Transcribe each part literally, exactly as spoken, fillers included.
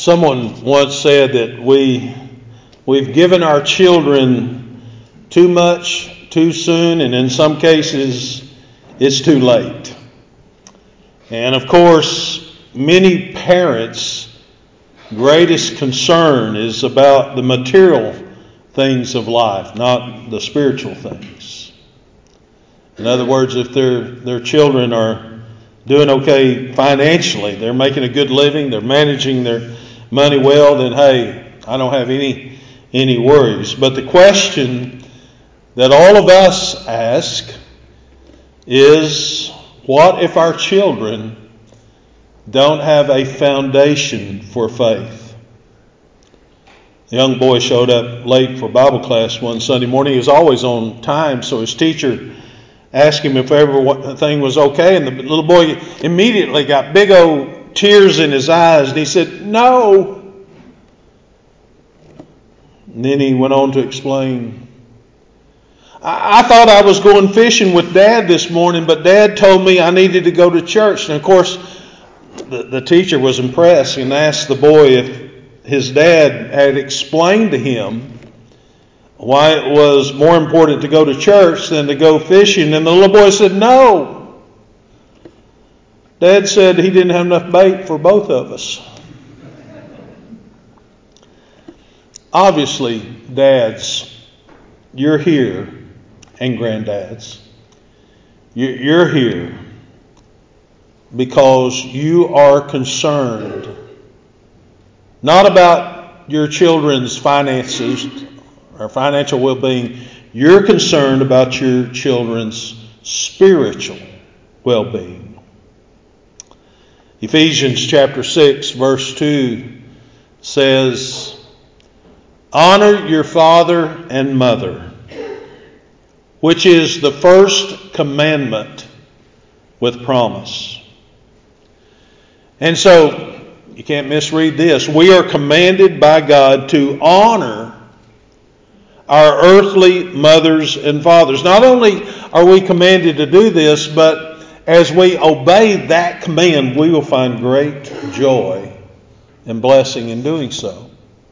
Someone once said that we, we've given our children too much too soon, and in some cases it's too late. And of course, many parents' greatest concern is about the material things of life, not the spiritual things. In other words, if their their children are doing okay financially, they're making a good living, they're managing their money well, then hey, I don't have any any worries. But the question that all of us ask is, what if our children don't have a foundation for faith? The young boy showed up late for Bible class one Sunday morning. He was always on time, so his teacher asked him if everything was okay, and the little boy immediately got big old tears in his eyes, and he said, "No." And then he went on to explain, I, I thought I was going fishing with Dad this morning, but Dad told me I needed to go to church. And of course, the, the teacher was impressed and asked the boy if his dad had explained to him why it was more important to go to church than to go fishing. And the little boy said, "No. Dad said he didn't have enough bait for both of us." Obviously, dads, you're here, and granddads, you're here because you are concerned not about your children's finances or financial well-being. You're concerned about your children's spiritual well-being. Ephesians chapter six, verse two says, "Honor your father and mother, which is the first commandment with promise." And so, you can't misread this. We are commanded by God to honor our earthly mothers and fathers. Not only are we commanded to do this, but as we obey that command, we will find great joy and blessing in doing so.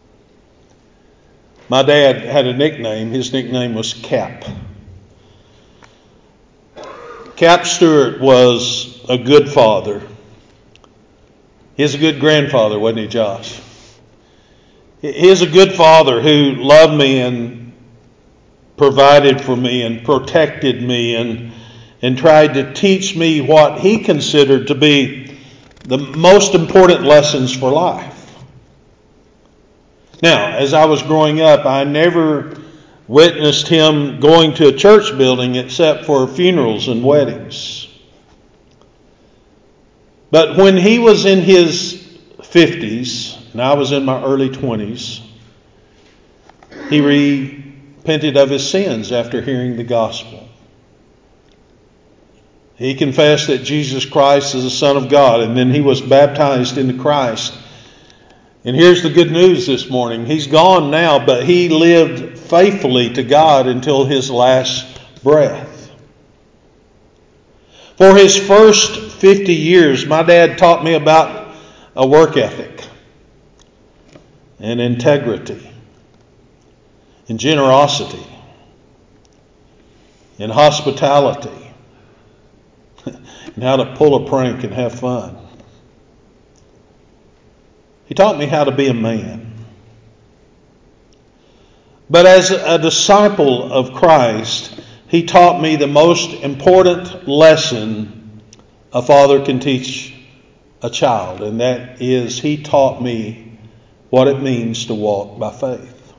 My dad had a nickname. His nickname was Cap. Cap Stewart was a good father. He's a good grandfather, wasn't he, Josh? He's a good father who loved me and provided for me and protected me and, and tried to teach me what he considered to be the most important lessons for life. Now, as I was growing up, I never witnessed him going to a church building except for funerals and weddings. But when he was in his fifties, and I was in my early twenties, he repented of his sins after hearing the gospel. He confessed that Jesus Christ is the Son of God, and then he was baptized into Christ. And here's the good news this morning. He's gone now, but he lived faithfully to God until his last breath. For his first fifty years, my dad taught me about a work ethic and integrity and generosity and hospitality and how to pull a prank and have fun. He taught me how to be a man. But as a disciple of Christ, he taught me the most important lesson a father can teach a child, and that is he taught me what it means to walk by faith.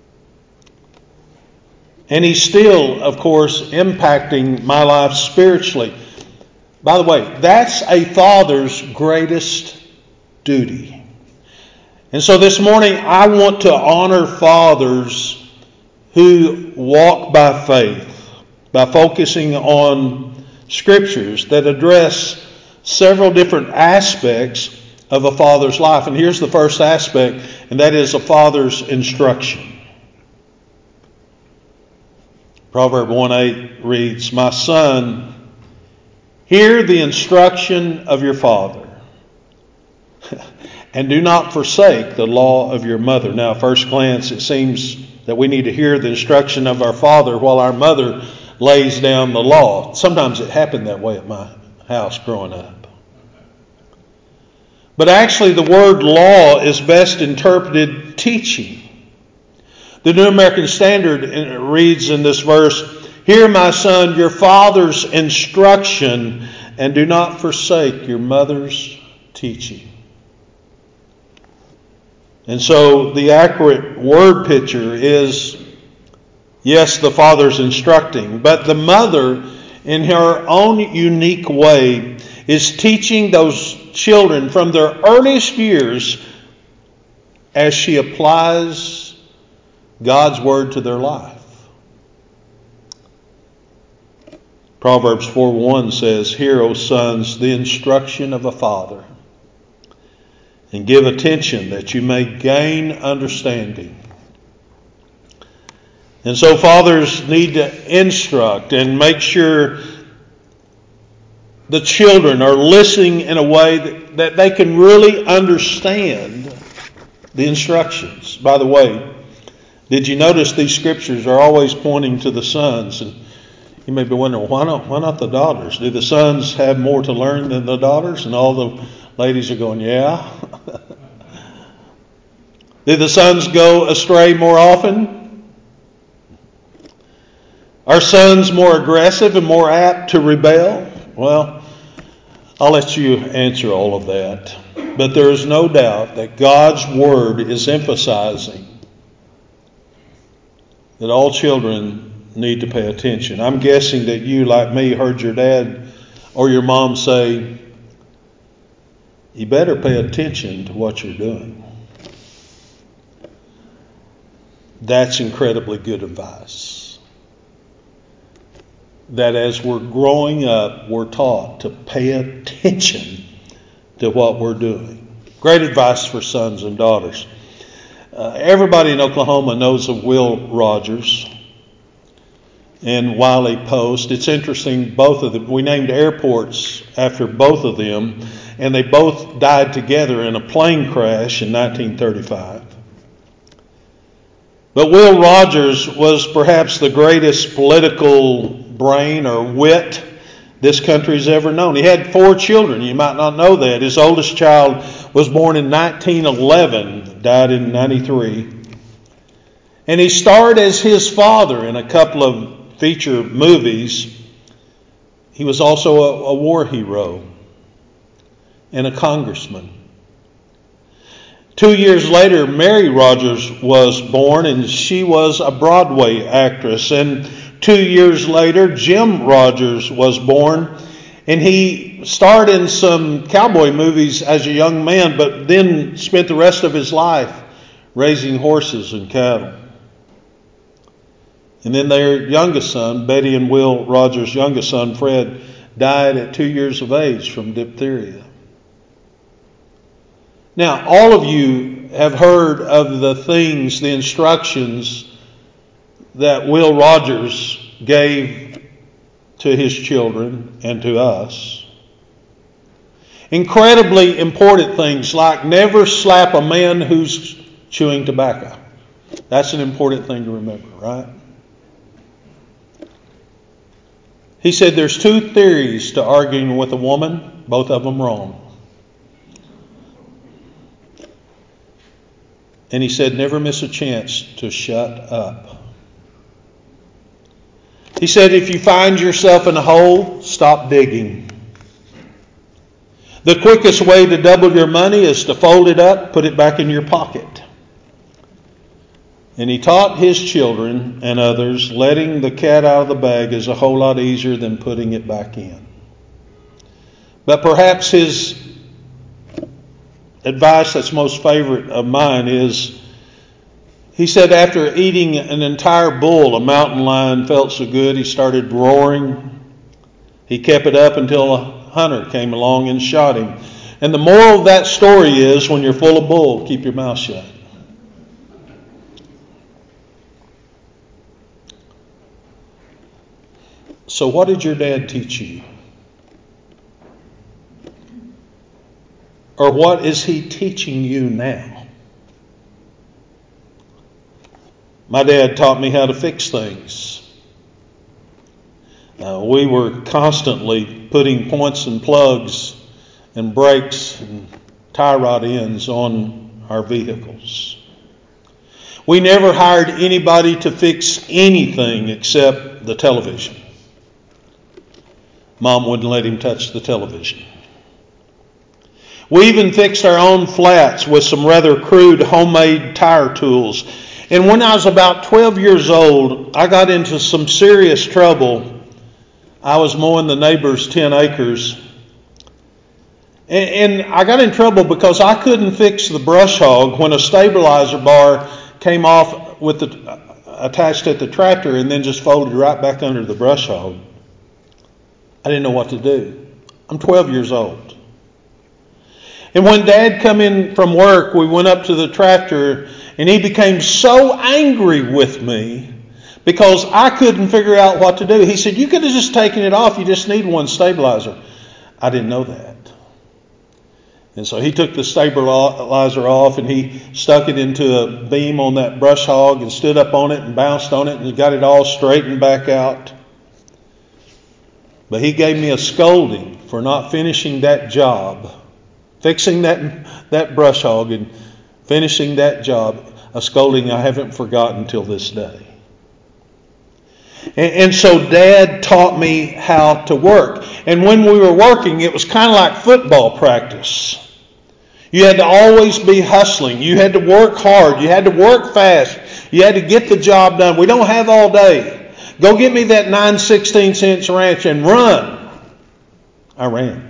And he's still, of course, impacting my life spiritually. By the way, that's a father's greatest duty. And so this morning, I want to honor fathers who walk by faith by focusing on scriptures that address several different aspects of a father's life. And here's the first aspect, and that is a father's instruction. Proverbs one eight reads, "My son, hear the instruction of your father, and do not forsake the law of your mother. Now, at first glance, it seems that we need to hear the instruction of our father while our mother lays down the law. Sometimes it happened that way at my house growing up. But actually, the word law is best interpreted teaching. The New American Standard reads in this verse, "Hear, my son, your father's instruction, and do not forsake your mother's teaching." And so the accurate word picture is, yes, the father's instructing, but the mother, in her own unique way, is teaching those children from their earliest years as she applies God's word to their life. Proverbs four one says, "Hear, O sons, the instruction of a father, and give attention that you may gain understanding." And so fathers need to instruct and make sure the children are listening in a way that, that they can really understand the instructions. By the way, did you notice these scriptures are always pointing to the sons? And you may be wondering, why not, why not the daughters? Do the sons have more to learn than the daughters? And all the ladies are going, yeah. Do the sons go astray more often? Are sons more aggressive and more apt to rebel? Well, I'll let you answer all of that. But there is no doubt that God's word is emphasizing that all children need to pay attention. I'm guessing that you, like me, heard your dad or your mom say, you better pay attention to what you're doing. That's incredibly good advice. That as we're growing up, we're taught to pay attention to what we're doing. Great advice for sons and daughters. Uh, everybody in Oklahoma knows of Will Rogers and Wiley Post. It's interesting, both of them, we named airports after both of them, and they both died together in a plane crash in nineteen thirty-five. But Will Rogers was perhaps the greatest political brain or wit this country's ever known. He had four children. You might not know that. His oldest child was born in nineteen eleven, died in ninety-three. And he starred as his father in a couple of feature movies. He was also a, a war hero and a congressman. Two years later, Mary Rogers was born, and she was a Broadway actress. And two years later, Jim Rogers was born, and he starred in some cowboy movies as a young man, but then spent the rest of his life raising horses and cattle. And then their youngest son, Betty and Will Rogers' youngest son, Fred, died at two years of age from diphtheria. Now, all of you have heard of the things, the instructions that Will Rogers gave to his children and to us. Incredibly important things like never slap a man who's chewing tobacco. That's an important thing to remember, right? He said there's two theories to arguing with a woman, both of them wrong. And he said never miss a chance to shut up. He said if you find yourself in a hole, stop digging. The quickest way to double your money is to fold it up, put it back in your pocket. And he taught his children and others letting the cat out of the bag is a whole lot easier than putting it back in. But perhaps his advice that's most favorite of mine is, he said after eating an entire bull, a mountain lion felt so good he started roaring. He kept it up until a hunter came along and shot him. And the moral of that story is, when you're full of bull, keep your mouth shut. So what did your dad teach you? Or what is He teaching you now? My dad taught me how to fix things. Uh, we were constantly putting points and plugs and brakes and tie rod ends on our vehicles. We never hired anybody to fix anything except the television. Mom wouldn't let him touch the television. We even fixed our own flats with some rather crude homemade tire tools. And when I was about twelve years old, I got into some serious trouble. I was mowing the neighbor's ten acres. And, and I got in trouble because I couldn't fix the brush hog when a stabilizer bar came off with the uh, attached at the tractor and then just folded right back under the brush hog. I didn't know what to do. I'm twelve years old. And when Dad come in from work, we went up to the tractor and he became so angry with me because I couldn't figure out what to do. He said, "You could have just taken it off. You just need one stabilizer." I didn't know that. And so he took the stabilizer off and he stuck it into a beam on that brush hog and stood up on it and bounced on it and got it all straightened back out. But he gave me a scolding for not finishing that job. Fixing that that brush hog and finishing that job, a scolding I haven't forgotten till this day. And, and so Dad taught me how to work. And when we were working, it was kind of like football practice. You had to always be hustling. You had to work hard. You had to work fast. You had to get the job done. We don't have all day. Go get me that nine sixteenths inch wrench and run. I ran.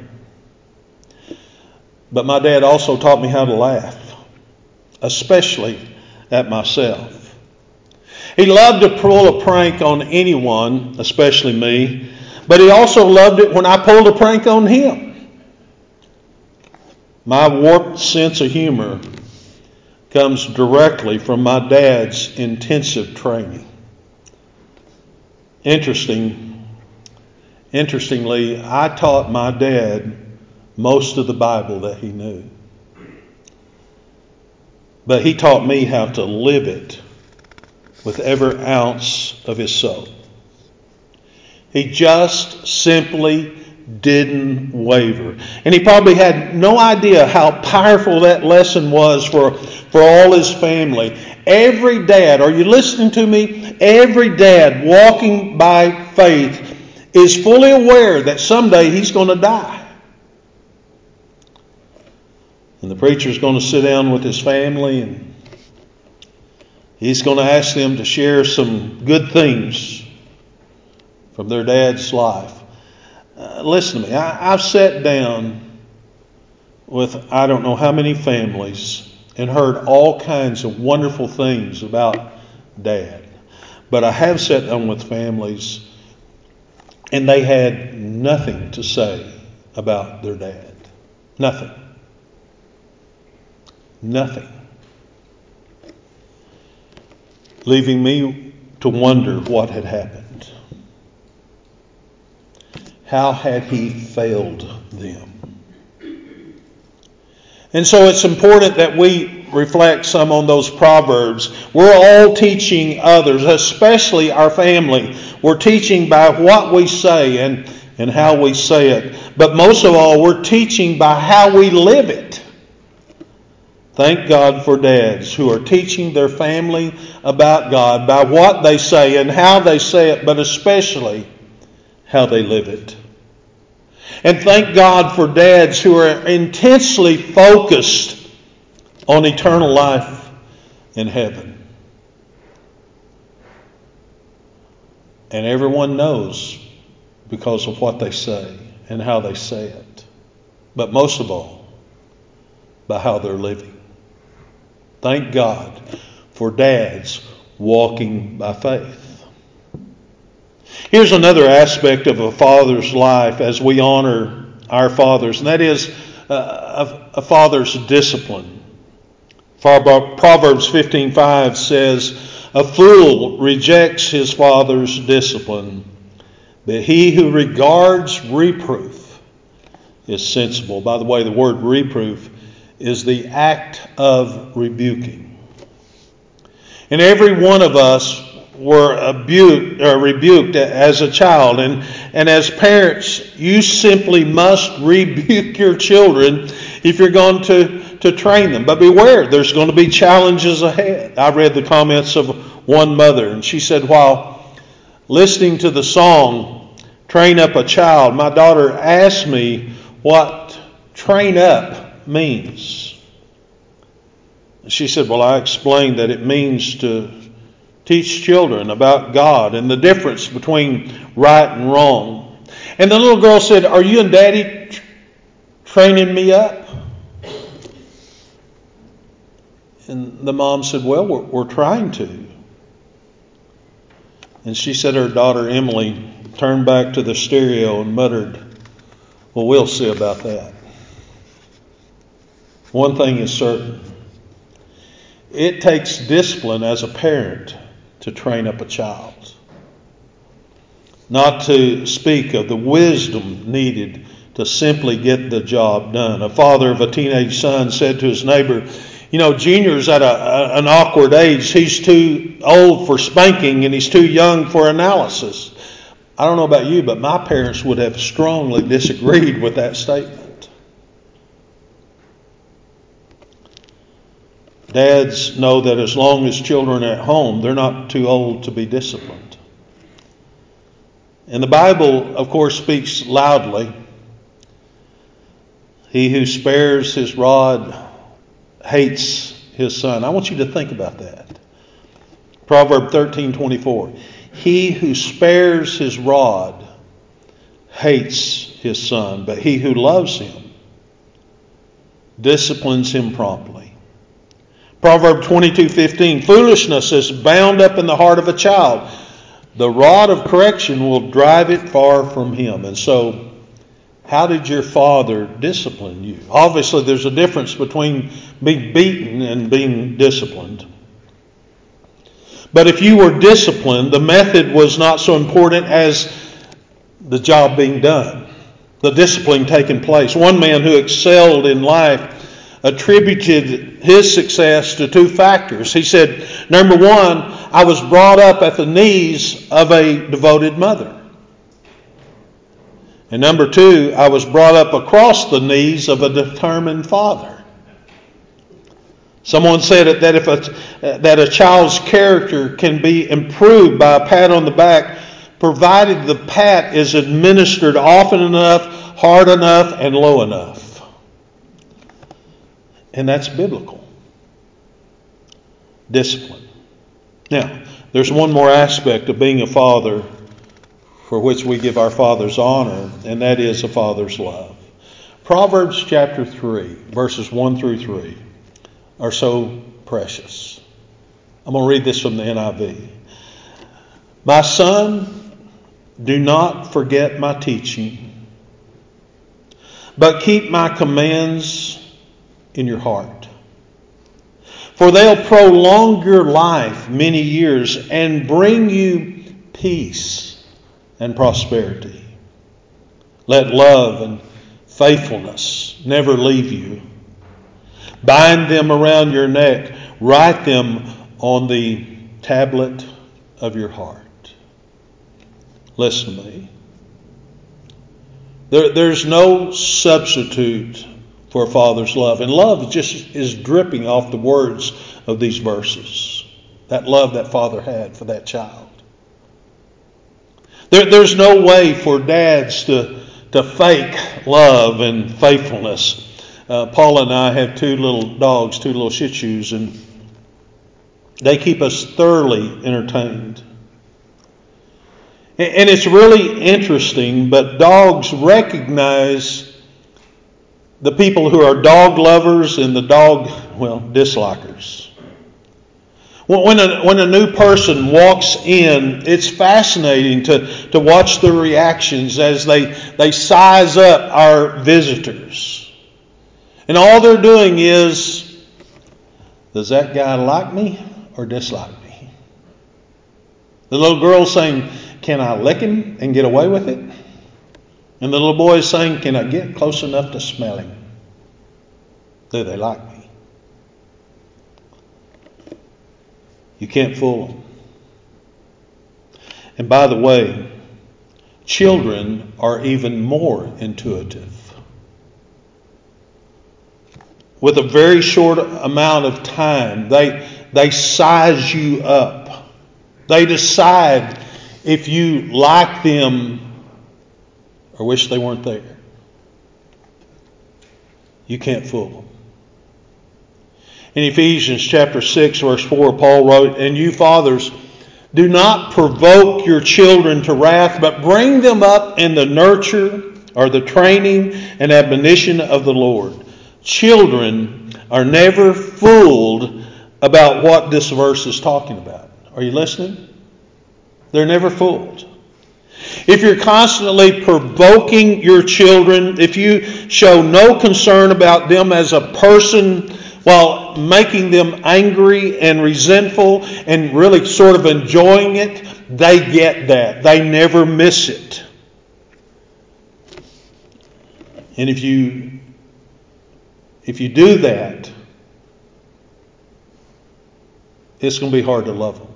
But my dad also taught me how to laugh, especially at myself. He loved to pull a prank on anyone, especially me, but he also loved it when I pulled a prank on him. My warped sense of humor comes directly from my dad's intensive training. Interesting, interestingly, I taught my dad most of the Bible that he knew. But he taught me how to live it with every ounce of his soul. He just simply didn't waver. And he probably had no idea how powerful that lesson was for, for all his family. Every dad, are you listening to me? Every dad walking by faith is fully aware that someday he's going to die. And the preacher's going to sit down with his family and he's going to ask them to share some good things from their dad's life. Uh, listen to me. I, I've sat down with I don't know how many families and heard all kinds of wonderful things about Dad. But I have sat down with families and they had nothing to say about their dad. Nothing. Nothing. Leaving me to wonder what had happened. How had he failed them? And so it's important that we reflect some on those proverbs. We're all teaching others, especially our family. We're teaching by what we say and, and how we say it. But most of all, we're teaching by how we live it. Thank God for dads who are teaching their family about God by what they say and how they say it, but especially how they live it. And thank God for dads who are intensely focused on eternal life in heaven. And everyone knows because of what they say and how they say it. But most of all, by how they're living. Thank God for dads walking by faith. Here's another aspect of a father's life as we honor our fathers, and that is a, a father's discipline. Proverbs fifteen five says, "A fool rejects his father's discipline, but he who regards reproof is sensible." By the way, the word reproof is the act of rebuking. And every one of us were rebuked, or rebuked as a child. And, and as parents, you simply must rebuke your children if you're going to, to train them. But beware, there's going to be challenges ahead. I read the comments of one mother, and she said, while listening to the song, Train Up a Child, my daughter asked me what train up means. She said, well, I explained that it means to teach children about God and the difference between right and wrong. And the little girl said, are you and Daddy t- training me up? And the mom said, well, we're, we're trying to. And she said her daughter Emily turned back to the stereo and muttered, well, we'll see about that. One thing is certain. It takes discipline as a parent to train up a child. Not to speak of the wisdom needed to simply get the job done. A father of a teenage son said to his neighbor, you know, Junior's at a, a, an awkward age. He's too old for spanking and he's too young for analysis. I don't know about you, but my parents would have strongly disagreed with that statement. Dads know that as long as children are at home, they're not too old to be disciplined. And the Bible, of course, speaks loudly. He who spares his rod hates his son. I want you to think about that. Proverbs thirteen twenty-four. He who spares his rod hates his son, but he who loves him disciplines him promptly. Proverbs twenty-two fifteen. Foolishness is bound up in the heart of a child. The rod of correction will drive it far from him. And so, how did your father discipline you? Obviously, there's a difference between being beaten and being disciplined. But if you were disciplined, the method was not so important as the job being done, the discipline taking place. One man who excelled in life attributed his success to two factors. He said, number one, I was brought up at the knees of a devoted mother. And number two, I was brought up across the knees of a determined father. Someone said that if a, that a child's character can be improved by a pat on the back, provided the pat is administered often enough, hard enough, and low enough. And that's biblical. Discipline. Now, there's one more aspect of being a father for which we give our fathers honor, and that is a father's love. Proverbs chapter three, verses one through three are so precious. I'm going to read this from the N I V. My son, do not forget my teaching, but keep my commands in your heart. For they'll prolong your life many years and bring you peace and prosperity. Let love and faithfulness never leave you. Bind them around your neck. Write them on the tablet of your heart. Listen to me. There, there's no substitute for a father's love. And love just is dripping off the words of these verses. That love that father had for that child. There, there's no way for dads to, to fake love and faithfulness. Uh, Paula and I have two little dogs, two little Shih Tzus, and they keep us thoroughly entertained. And it's really interesting, but dogs recognize the people who are dog lovers and the dog, well, dislikers. When a, when a new person walks in, it's fascinating to, to watch the reactions as they, they size up our visitors. And all they're doing is, does that guy like me or dislike me? The little girl's saying, can I lick him and get away with it? And the little boy is saying, can I get close enough to smell him? Do they like me? You can't fool them. And by the way, children are even more intuitive. With a very short amount of time, they, they size you up. They decide if you like them or wish they weren't there. You can't fool them. In Ephesians chapter six, verse four, Paul wrote, "And you fathers, do not provoke your children to wrath, but bring them up in the nurture or the training and admonition of the Lord." Children are never fooled about what this verse is talking about. Are you listening? They're never fooled. If you're constantly provoking your children, if you show no concern about them as a person while making them angry and resentful and really sort of enjoying it, they get that. They never miss it. And if you if you do that, it's going to be hard to love them.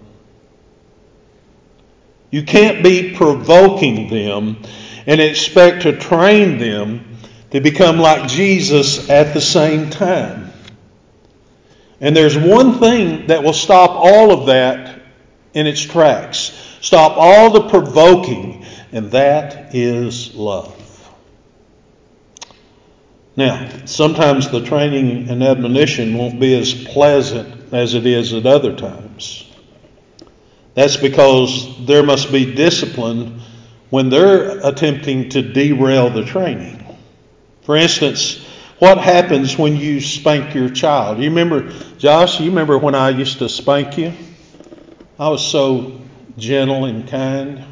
You can't be provoking them and expect to train them to become like Jesus at the same time. And there's one thing that will stop all of that in its tracks. Stop all the provoking, and that is love. Now, sometimes the training and admonition won't be as pleasant as it is at other times. That's because there must be discipline when they're attempting to derail the training. For instance, what happens when you spank your child? You remember, Josh, you remember when I used to spank you? I was so gentle and kind.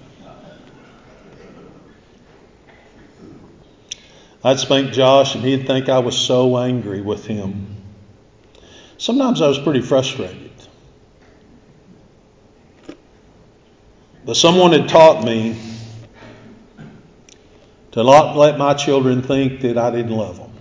I'd spank Josh and he'd think I was so angry with him. Sometimes I was pretty frustrated. But someone had taught me to not let my children think that I didn't love them.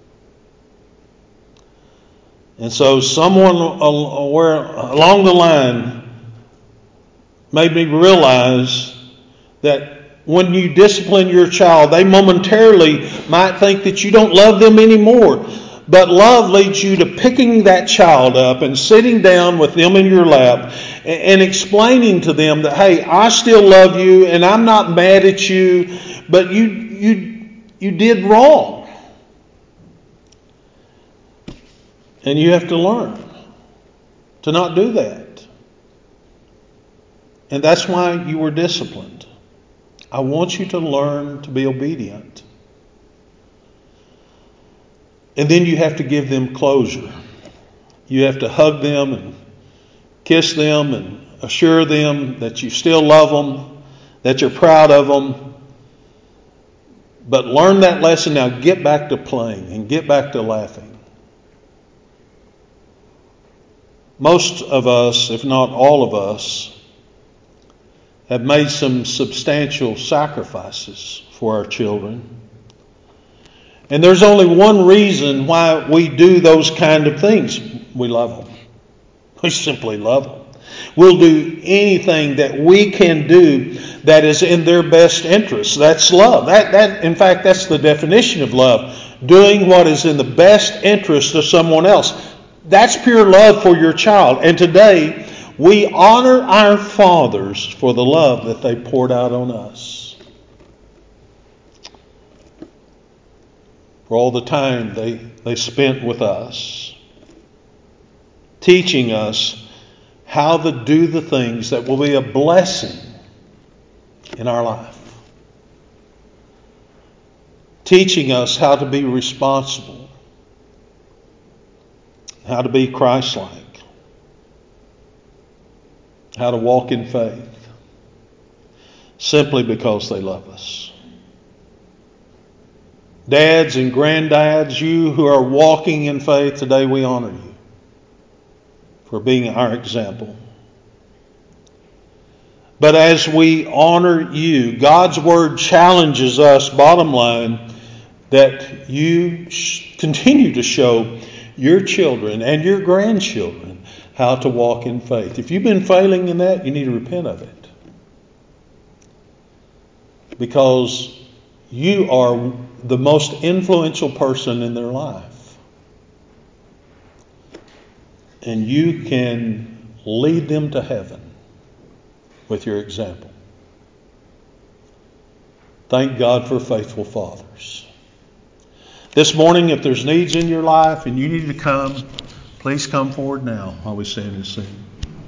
And so someone along the line made me realize that when you discipline your child, they momentarily might think that you don't love them anymore. But love leads you to picking that child up and sitting down with them in your lap and explaining to them that, hey, I still love you and I'm not mad at you, but you you you did wrong. And you have to learn to not do that. And that's why you were disciplined. I want you to learn to be obedient. And then you have to give them closure. You have to hug them and kiss them and assure them that you still love them, that you're proud of them. But learn that lesson now. Get back to playing and get back to laughing. Most of us, if not all of us, have made some substantial sacrifices for our children. And there's only one reason why we do those kind of things. We love them. We simply love them. We'll do anything that we can do that is in their best interest. That's love. That, that, in fact, that's the definition of love. Doing what is in the best interest of someone else. That's pure love for your child. And today, we honor our fathers for the love that they poured out on us. For all the time they, they spent with us. Teaching us how to do the things that will be a blessing in our life. Teaching us how to be responsible. How to be Christ-like. How to walk in faith. Simply because they love us. Dads and granddads, you who are walking in faith today, we honor you for being our example. But as we honor you, God's Word challenges us, bottom line, that you sh- continue to show your children and your grandchildren how to walk in faith. If you've been failing in that, you need to repent of it. Because you are the most influential person in their life. And you can lead them to heaven with your example. Thank God for faithful fathers. This morning, if there's needs in your life and you need to come, please come forward now while we stand and sing.